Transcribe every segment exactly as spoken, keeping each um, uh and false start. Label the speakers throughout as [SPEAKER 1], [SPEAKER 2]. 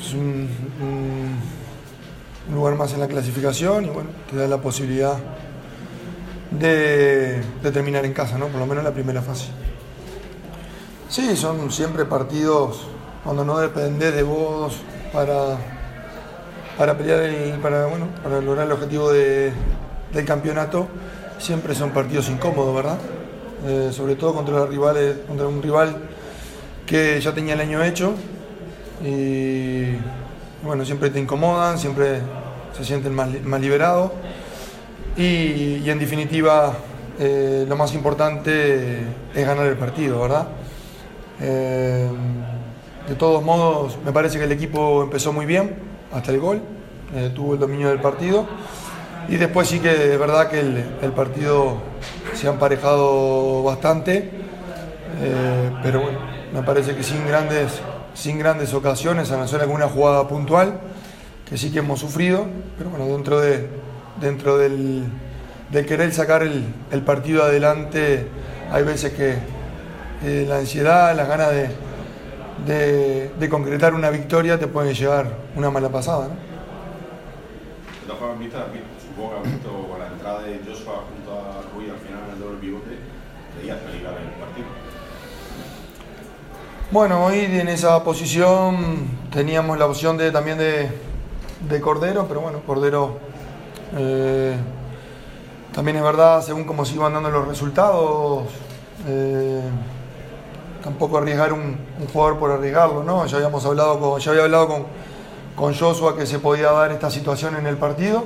[SPEAKER 1] es un, un, un lugar más en la clasificación y bueno, te da la posibilidad de, de terminar en casa, ¿no? Por lo menos en la primera fase. Sí, son siempre partidos cuando no dependés de vos para, para pelear el, para, bueno, para lograr el objetivo de, del campeonato. Siempre son partidos incómodos, ¿verdad? Eh, sobre todo contra los rivales, contra un rival que ya tenía el año hecho y bueno, siempre te incomodan, siempre se sienten más, más liberados y, y en definitiva eh, lo más importante es ganar el partido, ¿verdad? Eh, de todos modos, me parece que el equipo empezó muy bien hasta el gol, eh, tuvo el dominio del partido y después sí que es verdad que el, el partido se ha emparejado bastante, eh, pero bueno, me parece que sin grandes, sin grandes ocasiones, a no ser alguna jugada puntual, que sí que hemos sufrido, pero bueno, dentro, de, dentro del, del querer sacar el, el partido adelante, hay veces que Eh, la ansiedad, las ganas de, de, de concretar una victoria te pueden llevar una mala pasada, ¿no?
[SPEAKER 2] De todas formas, Mister, supongo que has visto con la entrada de Joshua junto a Rui al final en el doble pivote, creías peligrar el partido.
[SPEAKER 1] Bueno, hoy en esa posición teníamos la opción de, también de, de Cordero, pero bueno, Cordero eh, también es verdad, según cómo se iban dando los resultados, eh, tampoco arriesgar un, un jugador por arriesgarlo, ¿no? Ya habíamos hablado con, ya había hablado con, con Joshua que se podía dar esta situación en el partido.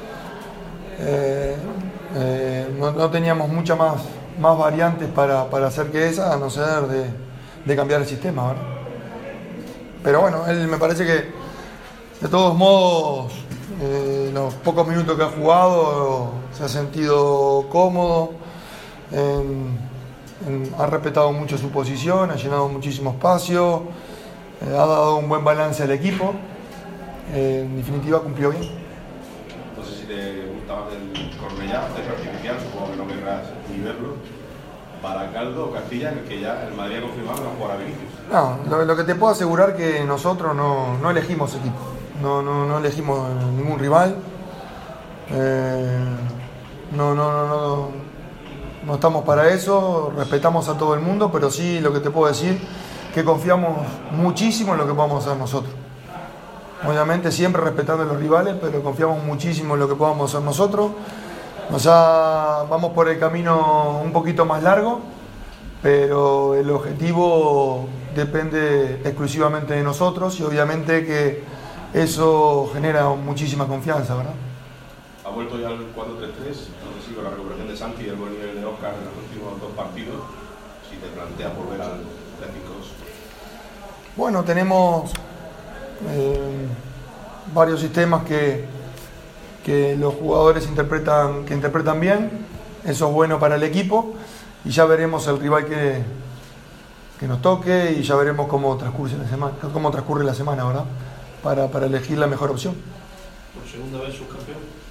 [SPEAKER 1] Eh, eh, no, no teníamos muchas más, más variantes para, para hacer que esa, a no ser de, de cambiar el sistema, ¿verdad? Pero bueno, él me parece que de todos modos, eh, los pocos minutos que ha jugado se ha sentido cómodo. En, ha respetado mucho su posición, ha llenado muchísimo espacio, eh, ha dado un buen balance al equipo, eh, en definitiva cumplió bien.
[SPEAKER 2] No sé si te gusta más el Cornellá, el artificial, supongo que no querrás ni verlo. Baracaldo o Castilla, en el que ya el Madrid ha confirmado que no jugará Vinicius.
[SPEAKER 1] No, lo, lo que te puedo asegurar que nosotros no, no elegimos equipo, no, no, no elegimos ningún rival, eh, no, no, no, no. No estamos para eso, respetamos a todo el mundo, pero sí lo que te puedo decir que confiamos muchísimo en lo que podamos hacer nosotros. Obviamente siempre respetando a los rivales, pero confiamos muchísimo en lo que podamos hacer nosotros. O sea, vamos por el camino un poquito más largo, pero el objetivo depende exclusivamente de nosotros y obviamente que eso genera muchísima confianza, ¿verdad?
[SPEAKER 2] Ha vuelto ya al cuatro tres tres, no sé si con la recuperación de Santi y el buen nivel de Oscar en los últimos dos partidos, si te planteas volver al tres cinco dos.
[SPEAKER 1] Bueno, tenemos eh, varios sistemas que, que los jugadores interpretan, que interpretan bien, eso es bueno para el equipo y ya veremos el rival que, que nos toque y ya veremos cómo transcurre la semana, cómo transcurre la semana, ¿verdad? Para, para elegir la mejor opción.
[SPEAKER 3] ¿Por segunda vez subcampeón?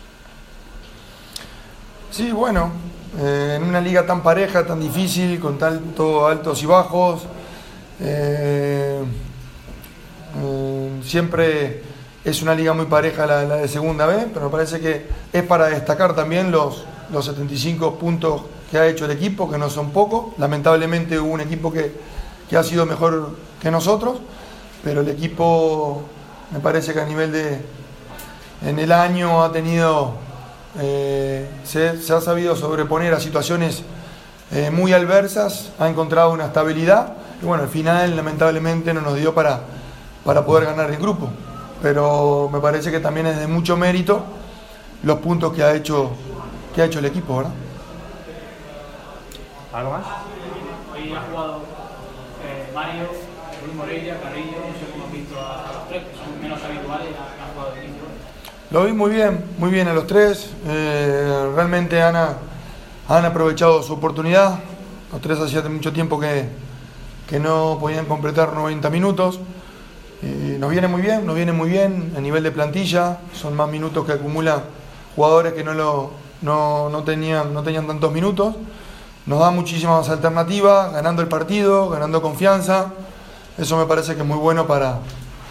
[SPEAKER 1] Sí, bueno, eh, en una liga tan pareja, tan difícil, con tanto altos y bajos, eh, eh, siempre es una liga muy pareja la, la de segunda vez, pero me parece que es para destacar también los, los setenta y cinco puntos que ha hecho el equipo, que no son pocos. Lamentablemente hubo un equipo que, que ha sido mejor que nosotros, pero el equipo me parece que a nivel de... en el año ha tenido... Eh, se, se ha sabido sobreponer a situaciones eh, muy adversas, ha encontrado una estabilidad y bueno, al final lamentablemente no nos dio para, para poder ganar el grupo, pero me parece que también es de mucho mérito los puntos que ha hecho, que ha hecho el equipo, ¿verdad?
[SPEAKER 4] ¿Algo más?
[SPEAKER 5] Hoy ha jugado eh, Mario, Luis Moreira, Carrillo, no sé cómo han visto a, a los tres, que son menos habituales, han jugado de inicio.
[SPEAKER 1] Lo vi muy bien, muy bien a los tres. Eh, realmente han, han aprovechado su oportunidad. Los tres hacía mucho tiempo que, que no podían completar noventa minutos. Eh, nos viene muy bien, nos viene muy bien a nivel de plantilla. Son más minutos que acumulan jugadores que no, lo, no, no, tenían, no tenían tantos minutos. Nos da muchísimas alternativas, ganando el partido, ganando confianza. Eso me parece que es muy bueno para,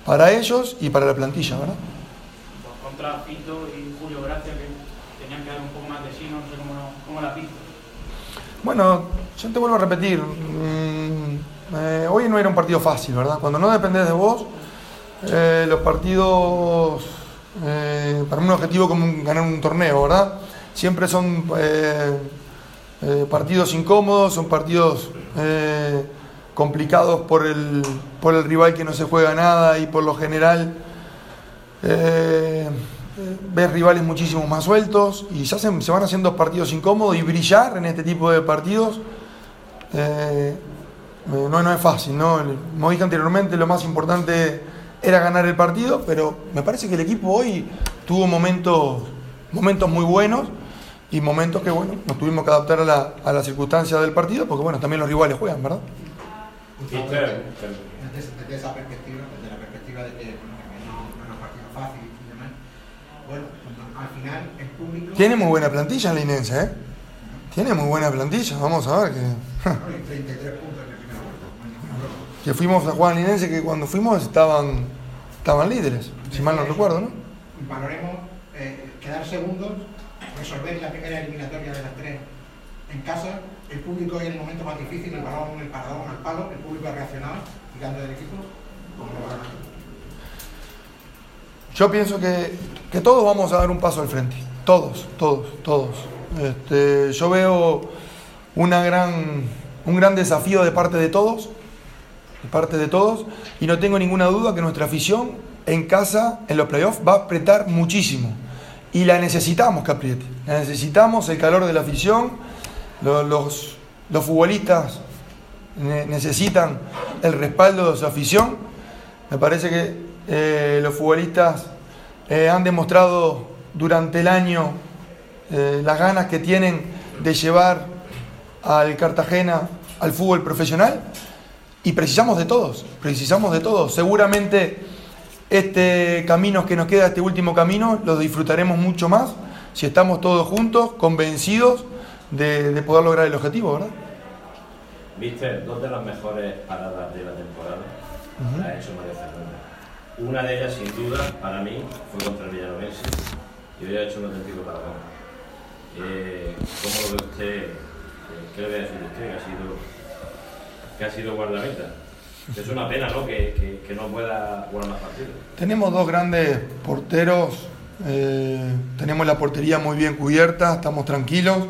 [SPEAKER 1] para ellos y para la plantilla, ¿verdad?
[SPEAKER 5] Pues contra Fito y Julio Gracia, que tenían que dar un poco más de sí, no sé cómo, cómo la pista.
[SPEAKER 1] Bueno, yo te vuelvo a repetir, mmm, eh, hoy no era un partido fácil, ¿verdad? Cuando no dependés de vos, eh, los partidos, eh, para un objetivo como ganar un torneo, ¿verdad? Siempre son eh, eh, partidos incómodos, son partidos eh, complicados por el, por el rival que no se juega nada y por lo general eh, ves rivales muchísimo más sueltos y se, hacen, se van haciendo partidos incómodos y brillar en este tipo de partidos eh, no, no es fácil, ¿no? Como dije anteriormente, lo más importante era ganar el partido, pero me parece que el equipo hoy tuvo momentos, momentos muy buenos y momentos que, bueno, nos tuvimos que adaptar a la, a la circunstancia del partido, porque, bueno, también los rivales juegan, ¿verdad?
[SPEAKER 4] Desde, desde esa perspectiva, desde la perspectiva de que, bueno, que no, no era un partido fácil y demás, bueno, al final el público...
[SPEAKER 1] Tiene muy buena plantilla el Linense, ¿eh? Tiene muy buena plantilla, vamos a ver que...
[SPEAKER 4] treinta y tres puntos en el primer cuarto.
[SPEAKER 1] Que fuimos a jugar al Linense, que cuando fuimos estaban, estaban líderes, si mal no recuerdo, ¿no?
[SPEAKER 4] Valoremos eh, quedar segundos, resolver la primera eliminatoria de las tres en casa, el público en el momento más difícil, el balón, el paradón al palo, el público ha reaccionado, tirando del equipo.
[SPEAKER 1] Yo pienso que, que todos vamos a dar un paso al frente, todos, todos, todos. Este, yo veo una gran, un gran desafío de parte de todos, de parte de todos, y no tengo ninguna duda que nuestra afición en casa, en los playoffs, va a apretar muchísimo. Y la necesitamos que apriete, la necesitamos, el calor de la afición, los, los, los futbolistas ne- necesitan el respaldo de su afición. Me parece que eh, los futbolistas eh, han demostrado durante el año eh, las ganas que tienen de llevar al Cartagena al fútbol profesional y precisamos de todos, precisamos de todos. Seguramente este camino que nos queda, este último camino, lo disfrutaremos mucho más si estamos todos juntos, convencidos de, de poder lograr el objetivo, ¿verdad?
[SPEAKER 6] Mister, dos de las mejores paradas de la temporada uh-huh. las ha hecho Mario Fernández. Una de ellas, sin duda, para mí, fue contra el Villanovense y hoy ha hecho un auténtico paradón. Eh, ¿Cómo lo ve usted? ¿Qué le voy a decir a usted? Que ha sido, que ha sido guardameta. Es una pena, ¿no? Que, que, que no pueda jugar más partidos.
[SPEAKER 1] Tenemos dos grandes porteros, eh, tenemos la portería muy bien cubierta, estamos tranquilos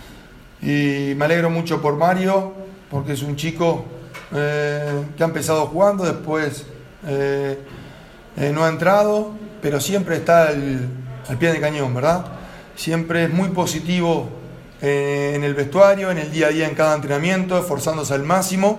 [SPEAKER 1] y me alegro mucho por Mario, porque es un chico eh, que ha empezado jugando, después eh, eh, no ha entrado, pero siempre está al, al pie del cañón, ¿verdad? Siempre es muy positivo eh, en el vestuario, en el día a día, en cada entrenamiento, esforzándose al máximo.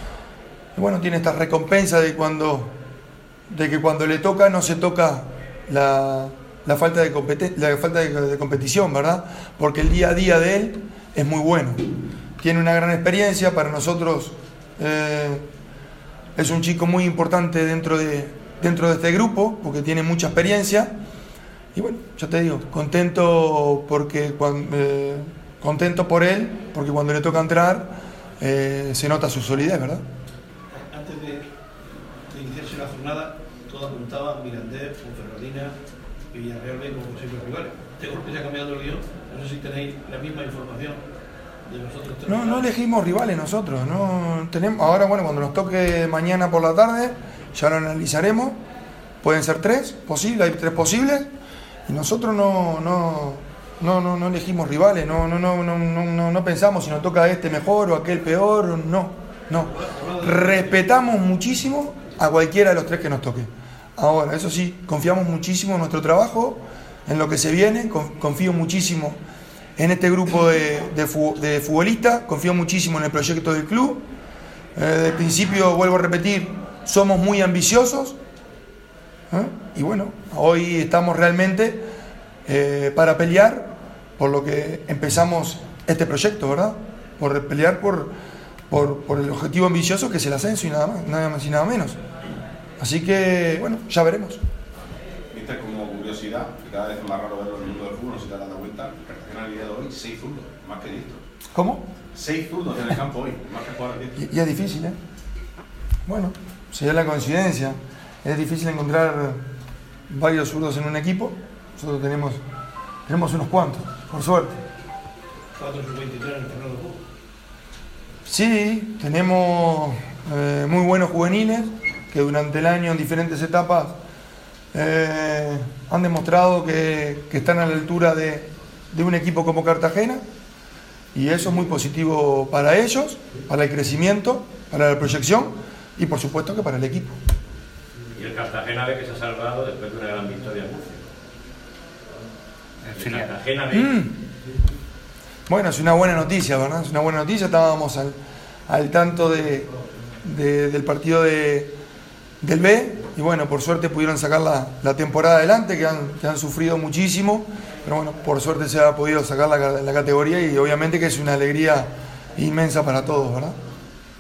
[SPEAKER 1] Y bueno, tiene esta recompensa de cuando de que cuando le toca no se toca la, la falta, de, competen- la falta de, de competición, ¿verdad? Porque el día a día de él es muy bueno. Tiene una gran experiencia, para nosotros eh, es un chico muy importante dentro de, dentro de este grupo, porque tiene mucha experiencia. Y bueno, ya te digo, contento, porque cuando, eh, contento por él, porque cuando le toca entrar eh, se nota su solidez, ¿verdad?
[SPEAKER 3] Antes de, de iniciarse la jornada, todo apuntaba Mirandés, Ponferradina y Villarreal B como posibles rivales. Este golpe se ha cambiado el guión. No sé si tenéis la misma información de nosotros tres.
[SPEAKER 1] No, no elegimos rivales nosotros. No tenemos. Ahora, bueno, cuando nos toque mañana por la tarde, ya lo analizaremos. Pueden ser tres posibles, hay tres posibles. Y nosotros no, no, no, no, no elegimos rivales, no, no, no, no, no, no pensamos si nos toca este mejor o aquel peor, no, no. Respetamos muchísimo a cualquiera de los tres que nos toque. Ahora, eso sí, confiamos muchísimo en nuestro trabajo, en lo que se viene, confío muchísimo en este grupo de, de, de futbolistas, confío muchísimo en el proyecto del club. Eh, desde el principio, vuelvo a repetir, somos muy ambiciosos. ¿Eh? Y bueno, hoy estamos realmente eh, para pelear por lo que empezamos este proyecto, ¿verdad? Por pelear por, por, por el objetivo ambicioso que es el ascenso y nada más, nada más y nada menos. Así que, bueno, ya veremos.
[SPEAKER 2] Viste, como curiosidad, que cada vez es más raro verlo en el mundo del fútbol, no se te ha dado cuenta, Cartagena el día de hoy, seis zurdos, más que diestros.
[SPEAKER 1] ¿Cómo?
[SPEAKER 2] Seis zurdos en el campo hoy, más que jugadores diestros.
[SPEAKER 1] Y, y es difícil, ¿eh? Bueno, sería la coincidencia. es difícil encontrar varios zurdos en un equipo. Nosotros tenemos, tenemos unos cuantos, por suerte.
[SPEAKER 3] cuatro sub veintitrés en el torneo de fútbol.
[SPEAKER 1] Sí, tenemos eh, muy buenos juveniles que durante el año en diferentes etapas eh, han demostrado que, que están a la altura de, de un equipo como Cartagena, y eso es muy positivo para ellos, para el crecimiento, para la proyección y por supuesto que para el equipo.
[SPEAKER 6] Y el Cartagena B que se ha salvado después de una gran victoria en Murcia. El Cartagena B.
[SPEAKER 1] Mm. Bueno, es una buena noticia, ¿verdad? Es una buena noticia. Estábamos al, al tanto de, de, del partido de, del B, y bueno, por suerte pudieron sacar la, la temporada adelante, que han, que han sufrido muchísimo, pero bueno, por suerte se ha podido sacar la, la categoría, y obviamente que es una alegría inmensa para todos, ¿verdad?